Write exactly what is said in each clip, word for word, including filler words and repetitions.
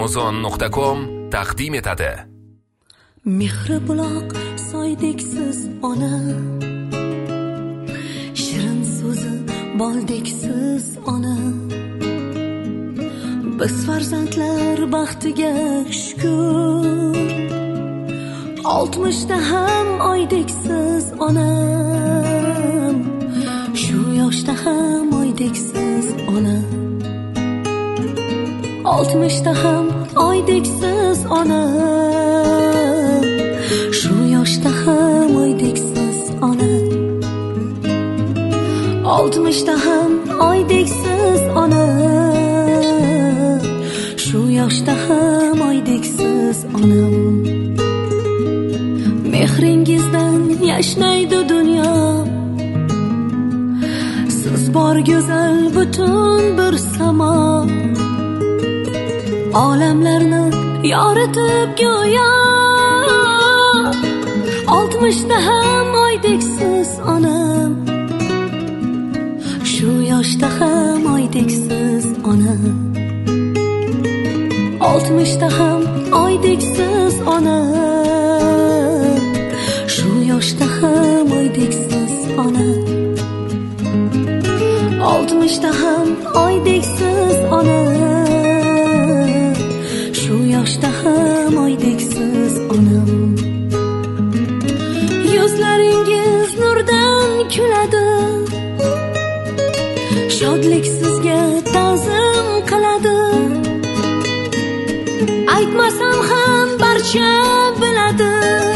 amazon nuqta com taqdim etadi. Mehri buloq soydeksiz ona, shirin so'zi boldeksiz ona. Biz farzandlar baxtiga shukr, oltmishda ham oydeksiz onam, shu yoshda ham oydeksiz ona. Oltmishda ham oydeksiz ona, shu yoshda ham oydeksiz ona. Oltmishda ham oydeksiz ona, shu yoshda ham oydeksiz onam. Mehringizdan yashnaydi dunyo, siz bor go'zal butun bir samo. Olamlarni yoritib go'yo, oltmishda ham oydeksiz onam, shu yoshda ham oydeksiz ona. Oltmishda ham oydeksiz ona, shu yoshda ham oydeksiz ona. Oltmishda ham oydeksiz ona, shu yoshda ham oydeksiz onam. Yuzlaringiz nurdan kuladi, shodlik sizga ta'zim qiladi. Aytmasam ham barcha biladi,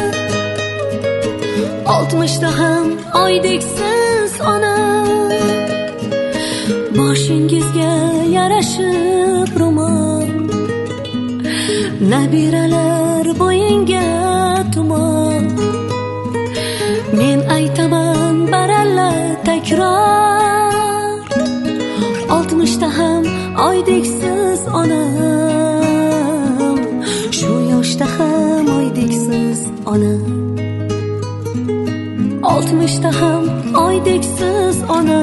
oltmishda ham oydeksiz ona. Boshingizga yarashib ro'mol, nabiralar bo'yinga tumon. Men aytaman baralla takror, oltmishda ham oydeksiz onam, shu yoshda ham oydeksiz ona. Oltmishda ham oydeksiz ona,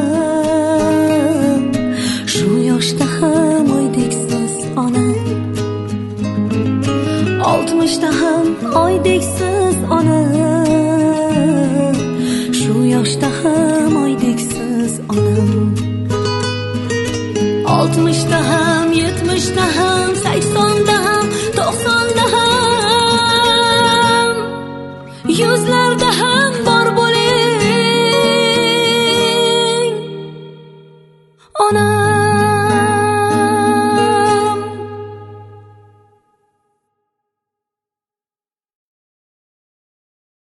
shu yoshda ham oydeksiz ona. Oltmishda ham oydeksiz ona, shu yoshda ham oydeksiz onam. Oltmishda ham, yetmishda ham, saksonda ham, to'qsonda ham, yuzlarda ham bor bo'l